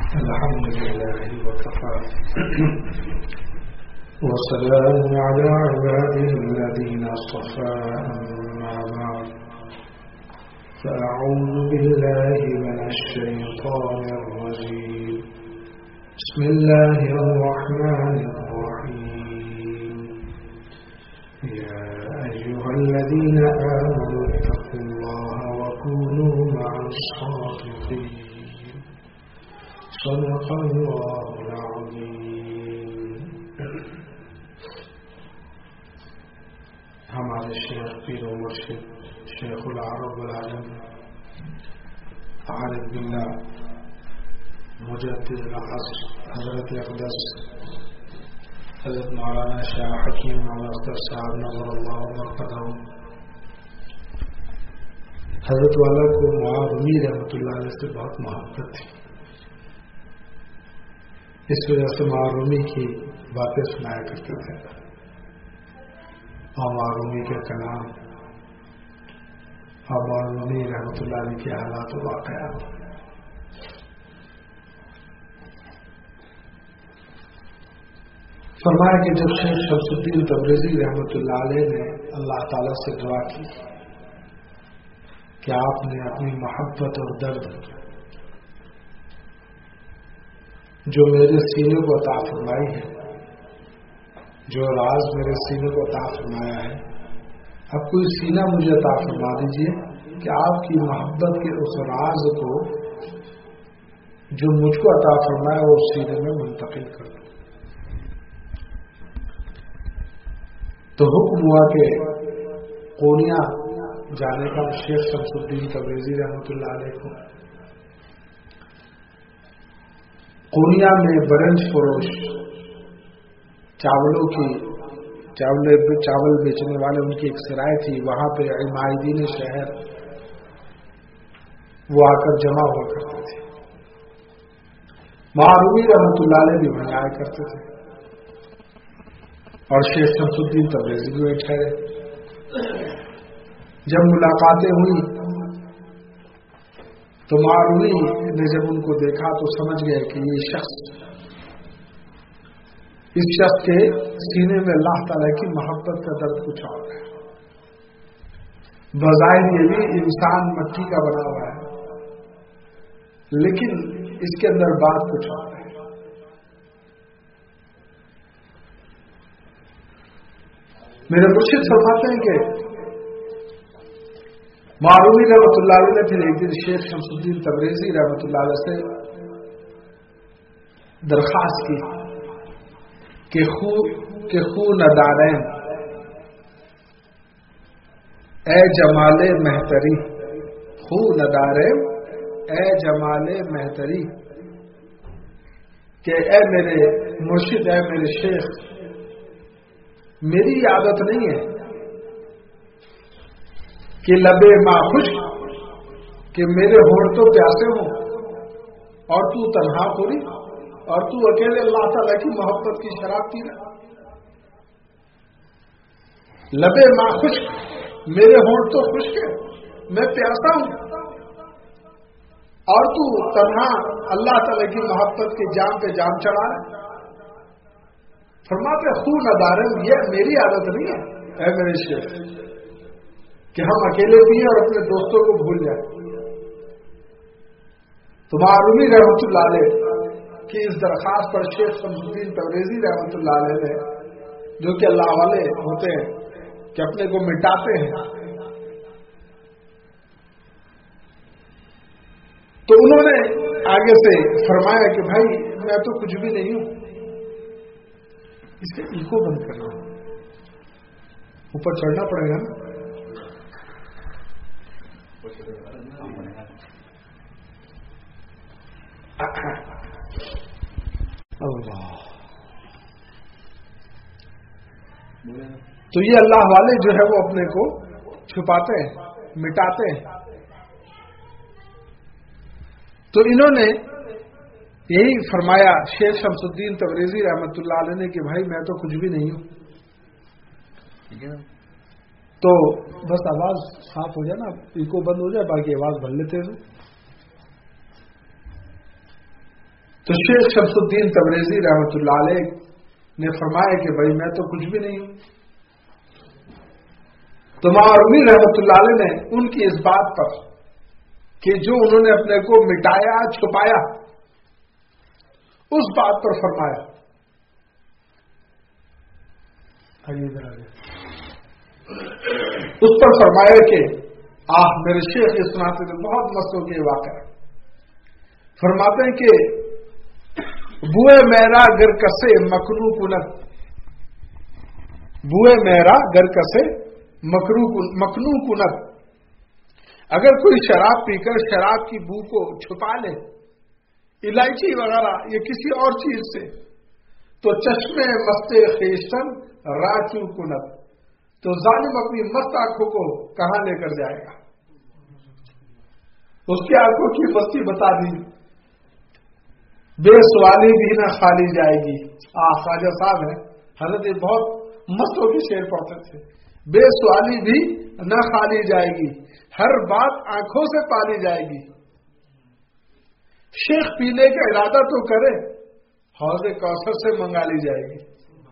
الحمد لله وكفى وسلام على عباده الذين اصطفى أما بعد فأعوذ بالله من الشيطان الرجيم بسم الله الرحمن الرحيم يا أيها الذين آمنوا اتقوا الله وكونوا مع الصادقين صدق الله العظيم. ہمارے شیخ پیر و مرشد شیخ العرب والعجم عارف باللہ مجدد العصر حضرت اقدس حضرت مولانا شاہ حکیم مولانا اختر صاحب نظر اللہ مرقدہ حضرت والا کو معاذ رحمۃ اللہ علیہ سے بہت محبت تھی. اس وجہ سے معرومی کی باتیں سنایا کرتے تھے اور معرومی کے کلام اور معرومی رحمۃ اللہ علیہ کے حالات و واقعات. فرمایا کہ جب شیخ شمس الدین تبریزی رحمۃ اللہ علیہ نے اللہ تعالیٰ سے دعا کی کہ آپ نے اپنی محبت اور درد جو میرے سینے کو عطا فرمائی ہے، جو راز میرے سینے کو عطا فرمایا ہے، اب کوئی سینہ مجھے عطا فرما دیجیے کہ آپ کی محبت کے اس راز کو جو مجھ کو عطا فرمایا وہ اس سینے میں منتقل کر دوں. تو حکم ہوا کہ قونیا جانے کا شیخ شمس الدین تبریزی رحمۃ اللہ علیہ کو. قونیا میں برنج فروش چاول بیچنے والے ان کی ایک سرائے تھی، وہاں پہ عمائدین شہر وہ آ کر جمع ہوا کرتے تھے. معرومی رحمۃ اللہ علیہ بھی وہیں آیا کرتے تھے اور شیخ شمس الدین تبریزی بھی بیٹھے رہے. جب ملاقاتیں ہوئی تو معرومی نے جب ان کو دیکھا تو سمجھ گئے کہ یہ شخص کے سینے میں اللہ تعالیٰ کی محبت کا درد کچھ اور ہے. بظاہر یہ بھی انسان مٹی کا بنا ہوا ہے لیکن اس کے اندر بات کچھ اور ہے. میرے مرشد فرماتے ہیں کہ معرومی رحمۃ اللہ علیہ نے پھر ایک دن شیخ شمس الدین تبریزی رحمۃ اللہ علیہ سے درخواست کی کہ خو ندارین اے جمال مہتری، خو ندارین اے جمال مہتری، کہ اے میرے مرشد، اے میرے شیخ، میری عادت نہیں ہے کہ لبے ماں خشک، کہ میرے ہونٹ تو پیاسے ہوں اور تو تنہا پوری اور تو اکیلے اللہ تعالیٰ کی محبت کی شراب پی رہا. لبے ماں خشک، میرے ہونٹ تو خشک ہے، میں پیاسا ہوں اور تو تنہا اللہ تعالیٰ کی محبت کے جام پہ جام چڑھا رہا. فرماتے خون ندارن، یہ میری عادت نہیں ہے اے میرے شیخ کہ ہم اکیلے پیئیں اور اپنے دوستوں کو بھول جائیں. تو معرومی رحمۃ اللہ علیہ کی اس درخواست پر شیخ شمس الدین تبریزی رحمۃ اللہ علیہ نے، جو کہ اللہ والے ہوتے ہیں کہ اپنے کو مٹاتے ہیں، تو انہوں نے آگے سے فرمایا کہ بھائی میں تو کچھ بھی نہیں ہوں. اس کا ایکو بند کرنا، اوپر چڑھنا پڑے گا نا. اللہ. تو یہ اللہ والے جو ہے وہ اپنے کو چھپاتے ہیں، مٹاتے ہیں. تو انہوں نے یہی فرمایا شیخ شمس الدین تبریزی رحمۃ اللہ علیہ نے کہ بھائی میں تو کچھ بھی نہیں ہوں. تو بس آواز صاف ہو جائے نا، ایکو بند ہو جائے، باقی آواز بھر لیتے ہیں. تو شیخ شمس الدین تبریزی رحمۃ اللہ علیہ نے فرمایا کہ بھائی میں تو کچھ بھی نہیں ہوں. تو معرومی رحمۃ اللہ علیہ نے ان کی اس بات پر کہ جو انہوں نے اپنے کو مٹایا چھپایا اس بات پر فرمایا. اس پر فرمایا کہ میرے شیخ یہ سناتے تھے بہت مست ہو کے واقعہ. فرماتے ہیں کہ بوئے میرا گر کسے مکرو کنت، بوئے میرا گر کسے مکنو کنت، اگر کوئی شراب پی کر شراب کی بو کو چھپا لے الائچی وغیرہ یا کسی اور چیز سے، تو چشمے مستے خیشتن راچو کنت، تو ظالم اپنی مست آنکھوں کو کہاں لے کر جائے گا؟ اس کی آنکھوں کی مستی بتا دی. بے سوالی بھی نہ خالی جائے گی. خواجہ صاحب ہیں حضرت بہت مست ہو کے شعر پڑھتے تھے. بے سوالی بھی نہ خالی جائے گی، ہر بات آنکھوں سے پالی جائے گی. شیخ پینے کا ارادہ تو کرے حوض کوثر سے منگا لی جائے گی.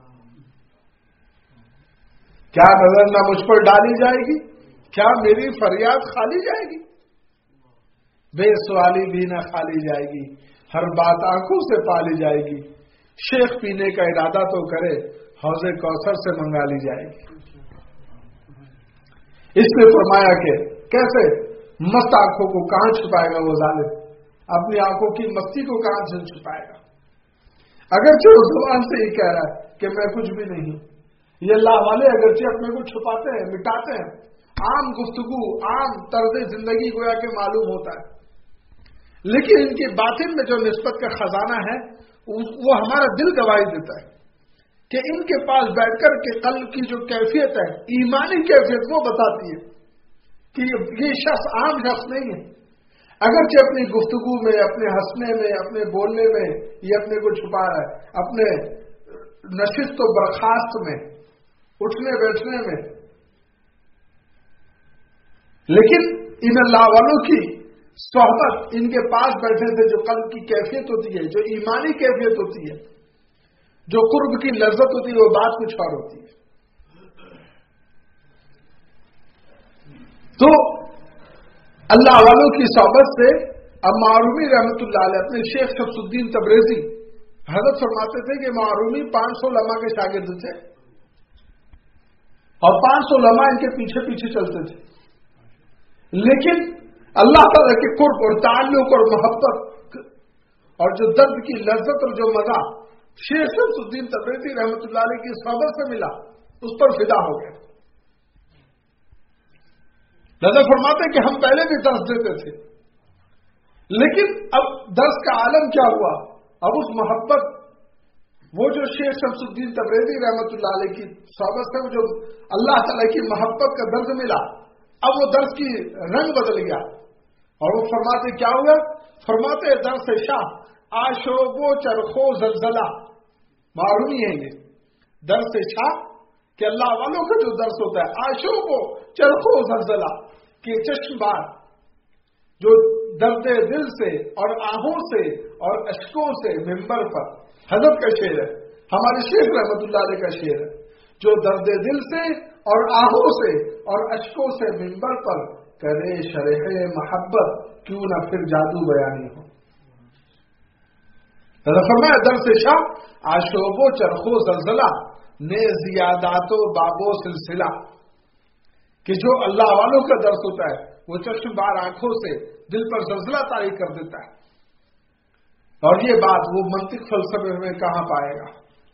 کیا نظر نہ مجھ پر ڈالی جائے گی؟ کیا میری فریاد خالی جائے گی؟ بے سوالی بھی نہ خالی جائے گی، ہر بات آنکھوں سے پالی جائے گی. شیخ پینے کا ارادہ تو کرے حوض کوثر سے منگا لی جائے گی. اس نے فرمایا کہ کیسے مست آنکھوں کو کہاں چھپائے گا وہ ظالم، اپنی آنکھوں کی مستی کو کہاں سے چھپائے گا؟ اگرچہ اس زبان سے ہی کہہ رہا ہے کہ میں کچھ بھی نہیں ہوں. یہ اللہ والے اگرچہ اپنے کو چھپاتے ہیں مٹاتے ہیں، عام گفتگو عام طرز زندگی گویا کہ معلوم ہوتا ہے، لیکن ان کی باطن میں جو نسبت کا خزانہ ہے وہ ہمارا دل گواہی دیتا ہے کہ ان کے پاس بیٹھ کر کے قلب کی جو کیفیت ہے ایمانی کیفیت وہ بتاتی ہے کہ یہ شخص عام شخص نہیں ہے. اگرچہ اپنی گفتگو میں، اپنے ہنسنے میں، اپنے بولنے میں یہ اپنے کو چھپا رہا ہے، اپنے نشست و برخاست میں، اٹھنے بیٹھنے میں، لیکن ان اللہ والوں کی صحبت ان کے پاس بیٹھنے سے جو قلب کی کیفیت ہوتی ہے، جو ایمانی کیفیت ہوتی ہے، جو قرب کی لذت ہوتی ہے، وہ بات کچھ اور ہوتی ہے. تو اللہ والوں کی صحبت سے اب معرومی رحمۃ اللہ علیہ اپنے شیخ شمس الدین تبریزی حضرت فرماتے تھے کہ معرومی 500 علماء کے شاگرد تھے اور 500 علماء ان کے پیچھے پیچھے چلتے تھے، لیکن اللہ تعالیٰ کے قرب اور تعلق اور محبت اور جو درد کی لذت اور جو مزہ شیخ شمس الدین تبریزی رحمۃ اللہ علیہ کی صحبت سے ملا اس پر فدا ہو گیا. نظر فرماتے ہیں کہ ہم پہلے بھی درس دیتے تھے، لیکن اب درس کا عالم کیا ہوا؟ اب اس محبت، وہ جو شیخ شمس الدین تبریزی رحمۃ اللہ علیہ کی صحبت سے جو اللہ تعالیٰ کی محبت کا درد ملا، اب وہ درس کی رنگ بدل گیا. اور وہ فرماتے کیا ہوا؟ فرماتے درس شاہ آشوب و چرخو زلزلہ. معرومی ہے یہ درس شاہ کہ اللہ والوں کا جو درس ہوتا ہے آشوب و چرخو زلزلہ، کہ چشم بار جو درد دل سے اور آہوں سے اور اشکوں سے ممبر پر، حضرت کا شعر ہے، ہمارے شیخ رحمۃ اللہ علیہ کا شعر ہے، جو درد دل سے اور آہوں سے اور اشکوں سے ممبر پر کرے شرح محبت، کیوں نہ پھر جادو بیانی ہو. فرمایا درس شاہ آشوب و چرخو زلزلہ نے زیادات و بابو سلسلہ، کہ جو اللہ والوں کا درس ہوتا ہے وہ چشم بار آنکھوں سے دل پر زلزلہ طاری کر دیتا ہے. اور یہ بات وہ منطق فلسفے میں کہاں پائے گا؟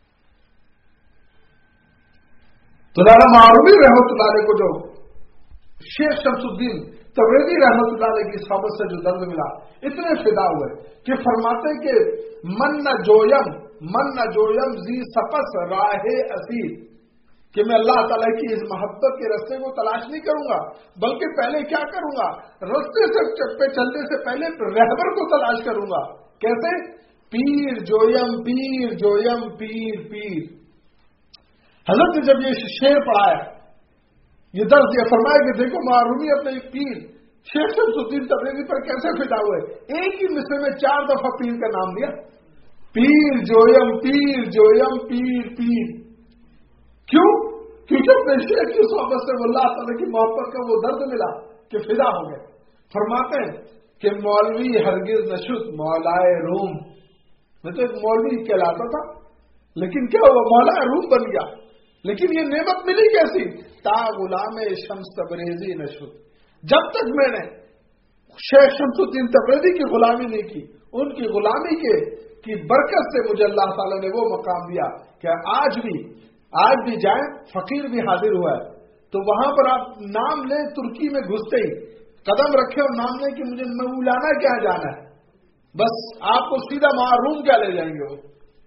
تو مولانا معرومی رحمۃ اللہ علیہ کو جو شیخ شمس الدین تبریزی رحمۃ اللہ علیہ کی صحبت سے جو درد ملا، اتنے فدا ہوئے کہ فرماتے کہ من نہ جویم زی سپس راہ اسیر، کہ میں اللہ تعالیٰ کی اس محبت کے رستے کو تلاش نہیں کروں گا، بلکہ پہلے کیا کروں گا؟ رستے سے پہ چلنے سے پہلے رہبر کو تلاش کروں گا. کیسے؟ پیر جویم پیر جویم پیر پیر. حضرت نے جب یہ شعر پڑھایا، یہ درس یہ فرمایا کہ دیکھو معرومی اپنے پیر شیخ شمس الدین تبریزی پر کیسے فدا ہوئے. ایک ہی مصرے میں 4 دفعہ پیر کا نام لیا. پیر جویم پیر جویم پیر پیر. کیوں؟ کیونکہ اپنے شیخ کی صحبت سے اللہ تعالیٰ کی محبت کا وہ درد ملا کہ فدا ہو گئے. فرماتے ہیں کہ مولوی ہرگز نشد مولائے روم. میں تو ایک مولوی کہلاتا تھا لیکن کیا ہوا؟ مولا روم بن گیا. لیکن یہ نعمت ملی کیسی؟ تا غلام شمس تبریزی نشد. جب تک میں نے شیخ شمس الدین تبریزی کی غلامی نہیں کی، ان کی غلامی کی برکت سے مجھے اللہ تعالیٰ نے وہ مقام دیا کہ آج بھی جائیں، فقیر بھی حاضر ہوا ہے تو وہاں پر آپ نام لیں، ترکی میں گھستے ہی قدم رکھے اور نام لیں کہ مجھے مولانا کیا جانا ہے، بس آپ کو سیدھا معروم کیا لے جائیں گے. وہ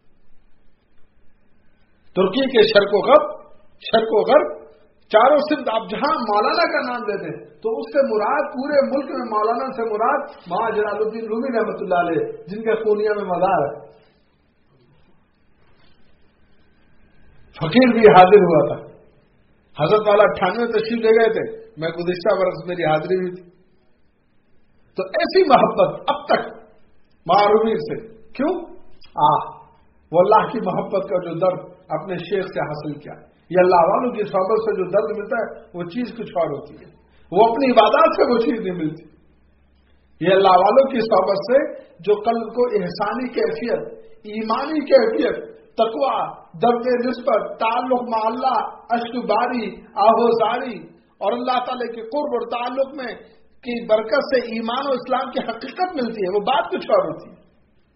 ترکی کے شرق و غرب چاروں سمت آپ جہاں مولانا کا نام لیتے ہیں تو اس سے مراد پورے ملک میں مولانا سے مراد مہا جلال الدین رومی رحمۃ اللہ علیہ، جن کے پورنیہ میں مزار ہے. فقیر بھی حاضر ہوا تھا. حضرت والا 98 تشریف لے گئے تھے، میں گزشتہ برس میری حاضری ہوئی تھی. تو ایسی محبت اب تک معرومی سے کیوں؟ وہ اللہ کی محبت کا جو درد اپنے شیخ سے حاصل کیا. یہ اللہ والوں کی صحبت سے جو درد ملتا ہے وہ چیز کچھ اور ہوتی ہے، وہ اپنی عبادات سے وہ چیز نہیں ملتی. یہ اللہ والوں کی صحبت سے جو قلب کو احسانی کیفیت، ایمانی کیفیت، تقوی، درد نسبت، تعلق مع اللہ، اشک باری، آہوزاری اور اللہ تعالی کے قرب اور تعلق میں کی برکت سے ایمان و اسلام کی حقیقت ملتی ہے، وہ بات کچھ اور ہوتی ہے.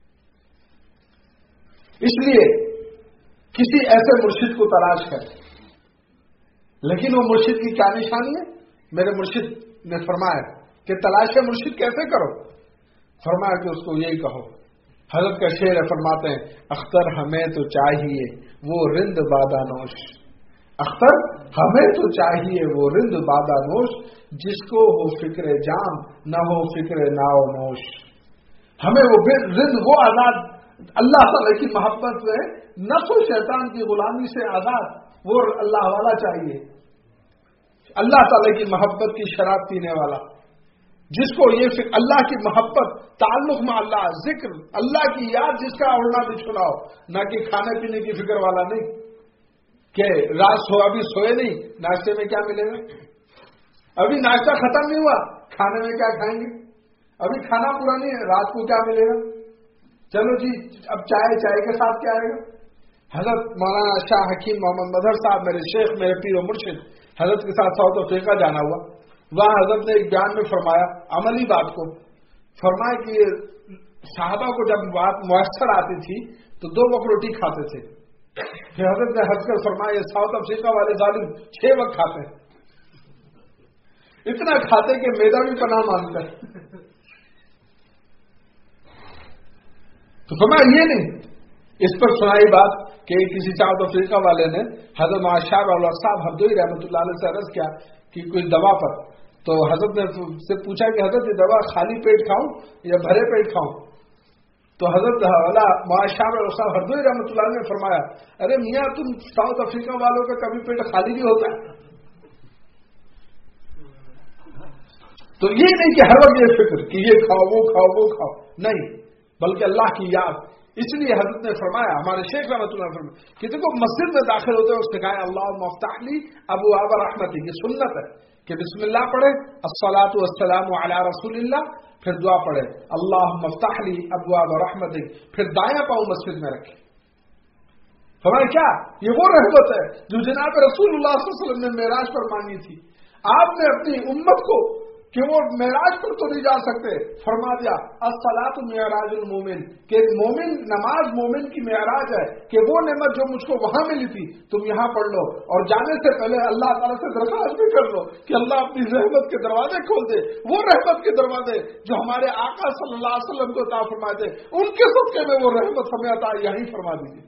اس لیے کسی ایسے مرشد کو تلاش کریں. لیکن وہ مرشد کی کیا نشانی ہے؟ میرے مرشد نے فرمایا کہ تلاش مرشد کیسے کرو؟ فرمایا کہ اس کو یہی کہو. حضرت کا شعر ہے، فرماتے ہیں اختر ہمیں تو چاہیے وہ رند بادہ نوش. اختر ہمیں تو چاہیے وہ رند بادہ نوش، جس کو ہو فکر جام نہ ہو فکر ناو نوش. ہمیں وہ رند، وہ آزاد اللہ تعالی کی محبت میں نفس و شیطان کی غلامی سے آزاد وہ اللہ والا چاہیے. اللہ تعالی کی محبت کی شراب پینے والا، جس کو یہ اللہ کی محبت، تعلق میں اللہ، ذکر، اللہ کی یاد، جس کا اڑنا بھی چھڑاؤ، نہ کہ کھانے پینے کی فکر والا نہیں کہ رات ابھی سوئے نہیں، ناشتے میں کیا ملے گا، ابھی ناشتہ ختم نہیں ہوا، کھانے میں کیا کھائیں گے، ابھی کھانا پورا نہیں ہے، رات کو کیا ملے گا، چلو جی اب چائے کے ساتھ کیا آئے گا. حضرت مولانا شاہ حکیم محمد مظہر صاحب، میرے شیخ، میرے پیر و مرشد، حضرت کے ساتھ ساؤتھ افریقہ جانا ہوا. وہاں حضرت نے ایک بیان میں فرمایا، عملی بات کو فرمایا کہ صحابہ کو جب بات میسر آتی تھی تو 2 وقت روٹی کھاتے تھے. پھر حضرت نے ہنس کر فرمایا ساؤتھ افریقہ والے ظالم 6 وقت کھاتے ہیں، اتنا کھاتے کہ میدا بھی پناہ مانگتا ہے. تو فرمایا یہ نہیں. اس پر سنائی بات کہ کسی ساؤتھ افریقہ والے نے حضرت معاشر اور صاحب حبدوئی رحمۃ اللہ علیہ سے عرض کیا کہ کوئی دوا پر، تو حضرت نے سے پوچھا کہ حضرت یہ دوا خالی پیٹ کھاؤں یا بھرے پیٹ کھاؤں؟ تو حضرت معاشر اور صاحب حبدوئی رحمۃ اللہ علیہ نے فرمایا، ارے میاں تم ساؤتھ افریقہ والوں کا کبھی پیٹ خالی نہیں ہوتا ہے. تو یہ نہیں کہ ہر وقت یہ فکر کہ یہ کھاؤ وہ کھاؤ، نہیں، بلکہ اللہ کی یاد. اس لیے حضرت نے فرمایا، ہمارے شیخ رحمۃ اللہ نے فرمایا کہ دیکھو مسجد میں داخل ہوتے ہیں اس نے کہا اللہم افتح لی ابواب رحمتی. یہ سنت ہے کہ بسم اللہ پڑھے، الصلاۃ والسلام علی رسول اللہ، پھر دعا پڑھے اللہم افتح لی ابواب رحمتی، پھر دایاں پاؤں مسجد میں رکھے. فرمایا کیا؟ یہ وہ رحمت ہے جو جناب رسول اللہ صلی اللہ علیہ وسلم نے معراج پر مانگی تھی. آپ نے اپنی امت کو کہ وہ معراج پر تو نہیں جا سکتے، فرما دیا الصلاۃ معراج المومن، کہ مومن نماز مومن کی معراج ہے، کہ وہ نعمت جو مجھ کو وہاں ملی تھی تم یہاں پڑھ لو، اور جانے سے پہلے اللہ تعالیٰ سے درخواست بھی کر لو کہ اللہ اپنی رحمت کے دروازے کھول دے، وہ رحمت کے دروازے جو ہمارے آقا صلی اللہ علیہ وسلم کو عطا فرما دے، ان کے صدقے میں وہ رحمت ہمیں عطا یہیں فرما دیجیے.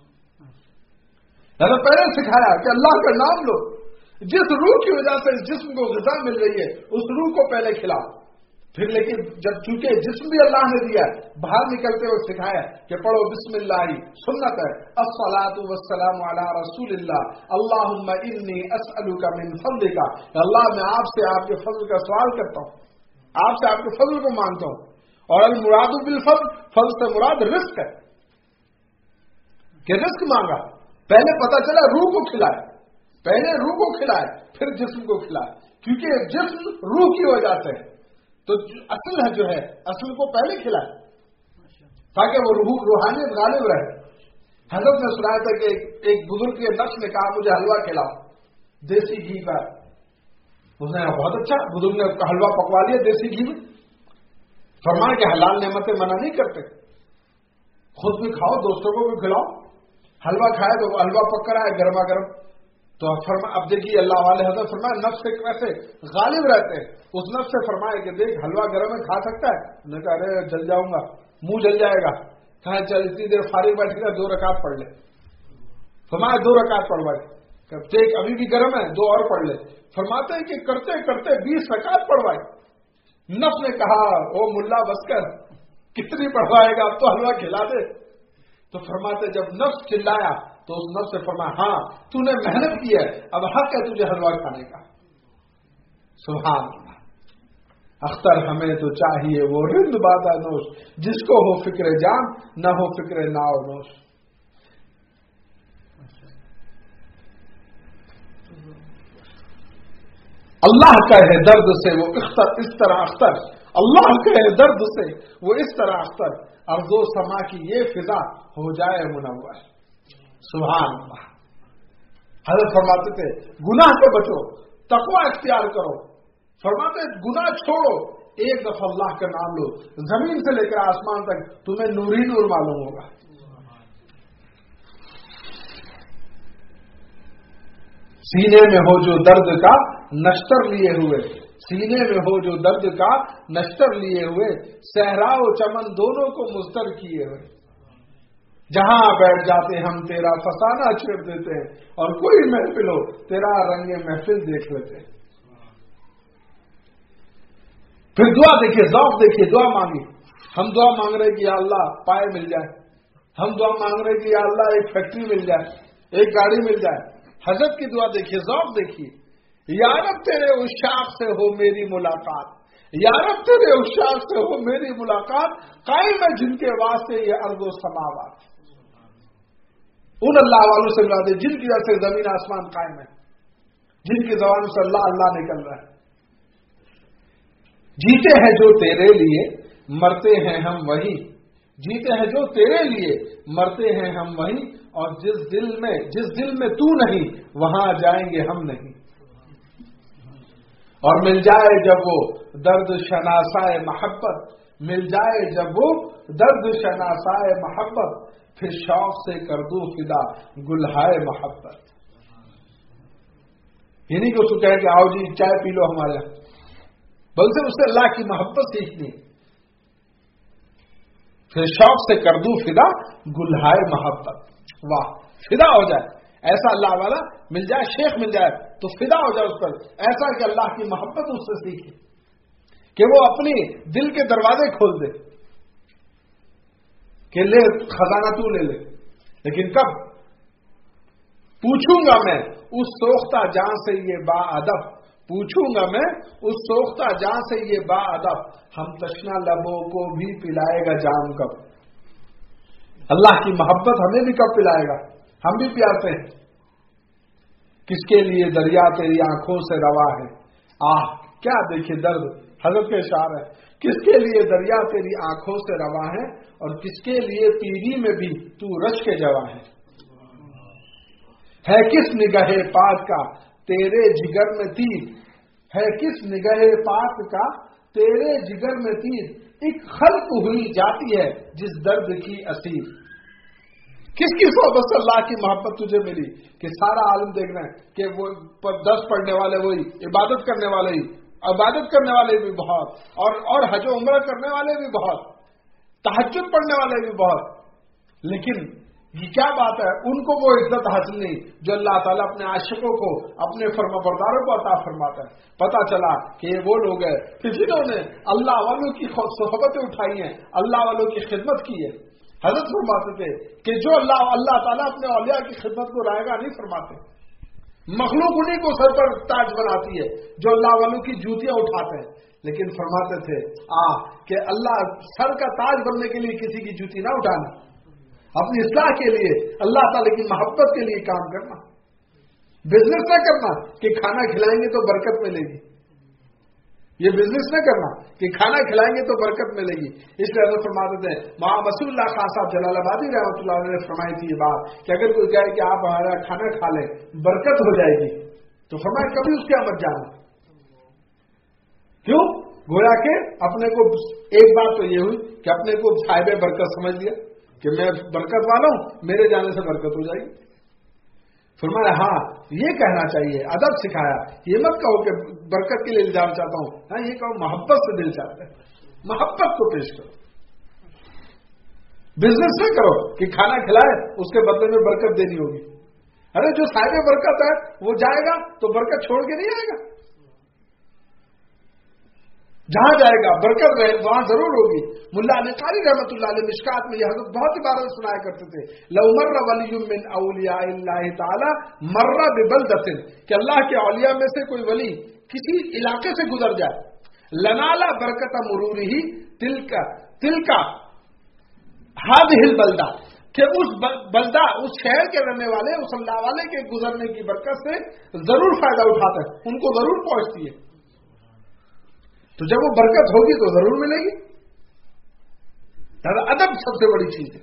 پہلے سکھایا کہ اللہ کا نام لو، جس روح کی وجہ سے اس جسم کو غذا مل رہی ہے اس روح کو پہلے کھلاؤ. پھر لیکن جب چونکہ جسم بھی اللہ نے دیا ہے، باہر نکلتے ہوئے سکھایا کہ پڑھو بسم اللہ، سنت ہے الصلاۃ والسلام علی رسول اللہ، اللہم انی اسألک من فضلک، اللہ میں آپ سے آپ کے فضل کا سوال کرتا ہوں، آپ سے آپ کے فضل کو مانگتا ہوں. اور المراد بالفضل، فضل سے مراد رزق ہے. کہ رزق مانگا، پہلے پتا چلا روح کو کھلائے، پہلے روح کو کھلائے پھر جسم کو کھلائے، کیونکہ جسم روح کی وجہ سے تو اصل ہے جو ہے اصل کو پہلے کھلائے تاکہ وہ روحانیت غالب رہے۔ حضرت نے سنایا تھا کہ ایک بزرگ کے نفس نے کہا مجھے حلوہ کھلاؤ دیسی گھی کا، اس نے کہا بہت اچھا، بزرگ نے حلوہ پکوا لیا دیسی گھی میں، فرمایا کہ حلال نعمتیں منع نہیں کرتے، خود بھی کھاؤ دوستوں کو بھی کھلاؤ۔ حلوہ کھائے تو حلوہ پک کر آئے گرما گرم، تو اب دیکھیے اللہ والے حضرت فرمایا نفس سے کیسے غالب رہتے ہیں، اس نفس سے فرمایا کہ دیکھ حلوہ گرم میں کھا سکتا ہے، میں نے کہا ارے جل جاؤں گا، منہ جل جائے گا، کہا چل اتنی دیر فارغ بیٹھے گا 2 رکعت پڑھ لے، فرمایا 2 رکعت پڑھوائے، دیکھ ابھی بھی گرم ہے 2 اور پڑھ لے، فرماتے ہیں کہ کرتے کرتے 20 رکعت پڑھوائے۔ نفس نے کہا او ملا بس کر، کتنی پڑھوائے گا، اب تو حلوہ کھلا دے۔ تو فرماتے جب نفس چلایا تو اس نفس سے فرمایا ہاں تو نے محنت کی ہے، اب حق ہے تجھے حلوہ کھانے کا۔ سبحان اللہ۔ اختر ہمیں تو چاہیے وہ رند بادہ نوش جس کو ہو فکر جان نہ ہو فکر ناو نوش۔ اللہ کا ہے درد سے وہ اس طرح اختر، اللہ کا ہے درد سے وہ اس طرح اختر، ارض و سما کی یہ فضا ہو جائے منور۔ سبحان اللہ۔ حضرت فرماتے تھے گناہ سے بچو، تقوی اختیار کرو، فرماتے گناہ چھوڑو، ایک دفعہ اللہ کا نام لو، زمین سے لے کر آسمان تک تمہیں نور ہی نور معلوم ہوگا۔ سینے میں ہو جو درد کا نشتر لیے ہوئے، سینے میں ہو جو درد کا نشتر لیے ہوئے، صحرا و چمن دونوں کو مضطر کیے ہوئے، جہاں بیٹھ جاتے ہم تیرا فسانہ چھیڑ دیتے ہیں، اور کوئی محفل ہو تیرا رنگ محفل دیکھ لیتے ہیں۔ پھر دعا دیکھیے، ذوق دیکھیے، دعا مانگی، ہم دعا مانگ رہے کہ یا اللہ پائے مل جائے، ہم دعا مانگ رہے کہ یا اللہ ایک فیکٹری مل جائے، ایک گاڑی مل جائے۔ حضرت کی دعا دیکھیے، ذوق دیکھیے، یا رب تیرے عشاق سے ہو میری ملاقات، یا رب تیرے عشاق سے ہو میری ملاقات، قائم ہے جن کے واسطے یہ ارض و سماوات، ان اللہ والوں سے ملا دے جن کی وجہ سے زمین آسمان قائم ہے، جن کی زبانوں سے اللہ اللہ نکل رہا ہے۔ جیتے ہیں جو تیرے لیے مرتے ہیں ہم وہی، جیتے ہیں جو تیرے لیے مرتے ہیں ہم وہی، اور جس دل میں تو نہیں وہاں جائیں گے ہم نہیں۔ اور مل جائے جب وہ درد شناسائے محبت، مل جائے جب وہ درد شناسائے محبت، پھر شوق سے کر دو فدا گلہائے محبت۔ یہ نہیں کہ اس کو کہے کہ آؤ جی چائے پی لو ہمارے یہاں، بلکہ اس سے اللہ کی محبت سیکھنی، پھر شوق سے کر دوں فدا گلہائے محبت۔ واہ، فدا ہو جائے، ایسا اللہ والا مل جائے، شیخ مل جائے تو فدا ہو جائے اس پر، ایسا کہ اللہ کی محبت اس سے سیکھے، کہ وہ اپنی دل کے دروازے کھول دے کہ لے خزانہ تو لے لے، لیکن کب؟ پوچھوں گا میں اس سوختہ جان سے یہ با ادب، پوچھوں گا میں اس سوختہ جان سے یہ با ادب، ہم تشنا لبوں کو بھی پلائے گا جام کب؟ اللہ کی محبت ہمیں بھی کب پلائے گا؟ ہم بھی پیاتے ہیں۔ کس کے لیے دریا تیری آنکھوں سے روا ہے، آہ کیا دیکھے درد، حضرت کے اشعار ہے، کس کے لیے دریا تیری آنکھوں سے روا ہے، اور کس کے لیے پیری میں بھی تو رش کے جوا ہے کس نگاہ پاک کا تیرے جگر میں تیر، ہے کس نگاہ پاک کا تیرے جگر میں تیر، ایک خلق ہوئی جاتی ہے جس درد کی اسیر۔ کس کی صحبت سے اللہ کی محبت تجھے ملی کہ سارا عالم دیکھنا ہے کہ وہ 10 پڑھنے والے وہی، عبادت کرنے والے ہی، عبادت کرنے والے بھی بہت، اور حج و عمرہ کرنے والے بھی بہت، تہجد پڑھنے والے بھی بہت، لیکن یہ کیا بات ہے، ان کو وہ عزت حاصل نہیں جو اللہ تعالیٰ اپنے عاشقوں کو، اپنے فرمانبرداروں کو عطا فرماتا ہے۔ پتا چلا کہ یہ وہ لوگ ہیں کہ جنہوں نے اللہ والوں کی صحبتیں اٹھائی ہیں، اللہ والوں کی خدمت کی ہے۔ حضرت فرماتے تھے کہ جو اللہ تعالیٰ اپنے اولیاء کی خدمت کو رائے گا نہیں فرماتے، مخلوق انہیں کو سر پر تاج بناتی ہے جو اللہ والوں کی جوتیاں اٹھاتے ہیں، لیکن فرماتے تھے کہ اللہ سر کا تاج بننے کے لیے کسی کی جوتی نہ اٹھانا، اپنی اصلاح کے لیے، اللہ تعالی کی محبت کے لیے کام کرنا. بزنس نہ کرنا کہ کھانا کھلائیں گے تو برکت ملے گی. یہ بزنس نہ کرنا کہ کھانا کھلائیں گے تو برکت ملے گی. اس لیے حضرت فرماتے تھے مولانا وصول اللہ خان صاحب جلال آبادی رحمۃ اللہ علیہ نے فرمائی تھی یہ بات کہ اگر کوئی کہے کہ آپ ہمارا کھانا کھا لیں برکت ہو جائے گی، تو فرمایا کبھی اس کے یہاں مت جانا. کیوں؟ گویا کہ اپنے کو ایک بات تو یہ ہوئی کہ اپنے کو صاحب برکت سمجھ لیا کہ میں برکت والا ہوں، میرے جانے سے برکت ہو جائے گی. فرمایا ہاں یہ کہنا چاہیے، ادب سکھایا. یہ مت کہو کہ برکت کے لیے الزام چاہتا ہوں، ہاں یہ کہو محبت سے دل چاہتا ہے، محبت کو پیش کرو. بزنس نہ کرو کہ کھانا کھلائے اس کے بدلے میں برکت دینی ہوگی. ارے جو صاحب برکت ہے وہ جائے گا تو برکت چھوڑ کے نہیں آئے گا. جہاں جائے گا برکت رہے وہاں ضرور ہوگی. ملا انصاری رحمۃ اللہ علیہ مشکات میں یہ حضرت بہت عبارت سنایا کرتے تھے، لو مر ولی من اولیاء اللہ تعالی مر ببلدۃ، کہ اللہ کے اولیاء میں سے کوئی ولی کسی علاقے سے گزر جائے، لنالا برکت مرورہ تلک ہذہ البلدہ، کہ اس بلدہ اس شہر کے رہنے والے اس اللہ والے کے گزرنے کی برکت سے ضرور فائدہ اٹھاتے ہیں، ان کو ضرور پہنچتی ہے. تو جب وہ برکت ہوگی تو ضرور ملے گی. ادب سب سے بڑی چیز ہے.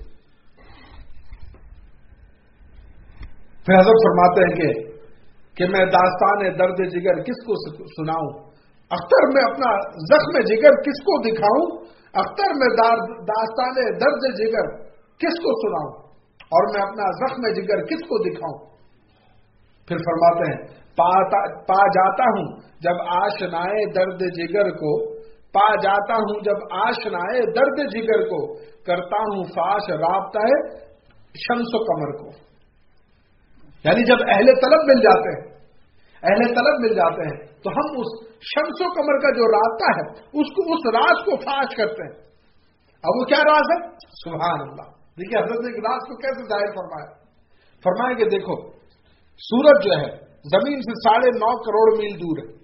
پھر حضرت فرماتے ہیں کہ میں داستان درد جگر کس کو سناؤں، اختر میں اپنا زخم جگر کس کو دکھاؤں، اختر میں داستان درد جگر کس کو سناؤں، اور میں اپنا زخم جگر کس کو دکھاؤں. پھر فرماتے ہیں پا جاتا ہوں جب آشنائے درد جگر کو، پا جاتا ہوں جب آشنائے درد جگر کو، کرتا ہوں فاش رابطہ شمس و قمر کو. یعنی جب اہل طلب مل جاتے ہیں، اہل طلب مل جاتے ہیں تو ہم اس شمس و قمر کا جو رابطہ ہے اس راز کو فاش کرتے ہیں. اب وہ کیا راز ہے؟ سبحان اللہ. دیکھیے حضرت نے راز کو کیسے ظاہر فرمایا کہ دیکھو سورج جو ہے زمین سے 9.5 کروڑ میل دور ہے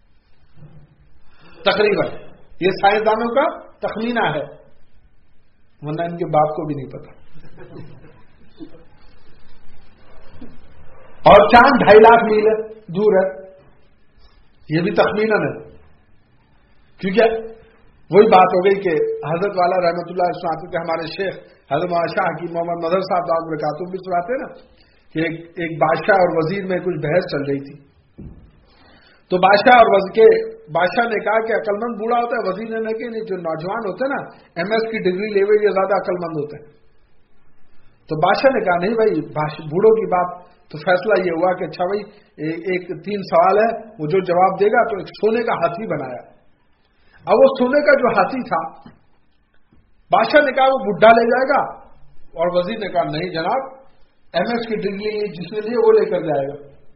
تقریباً. یہ سائنسدانوں کا تخمینہ ہے، ورنہ ان کے باپ کو بھی نہیں پتا. اور چاند 2.5 لاکھ میل ہے دور ہے، یہ بھی تخمینہ ہے. کیونکہ وہی بات ہو گئی کہ حضرت والا رحمۃ اللہ سناتے تھے، ہمارے شیخ حضرت شاہ کی محمد مظہر صاحب دعوت برکاتہ بھی سناتے نا کہ ایک بادشاہ اور وزیر میں کچھ بحث چل رہی تھی. تو بادشاہ نے کہا کہ عقل مند بوڑھا ہوتا ہے، وزیر نے کہا کہ جو نوجوان ہوتے ہیں نا ایم ایس کی ڈگری لے ہوئے یہ زیادہ عقل مند ہوتے ہیں. تو بادشاہ نے کہا نہیں بھائی بوڑھوں کی بات. تو فیصلہ یہ ہوا کہ اچھا بھائی ایک 3 سوال ہے، وہ جو جواب دے گا تو ایک سونے کا ہاتھی بنایا. اب وہ سونے کا جو ہاتھی تھا بادشاہ نے کہا وہ بڈھا لے جائے گا، اور وزیر نے کہا نہیں جناب ایم ایس کی ڈگری جس نے لیے وہ لے کر جائے گا.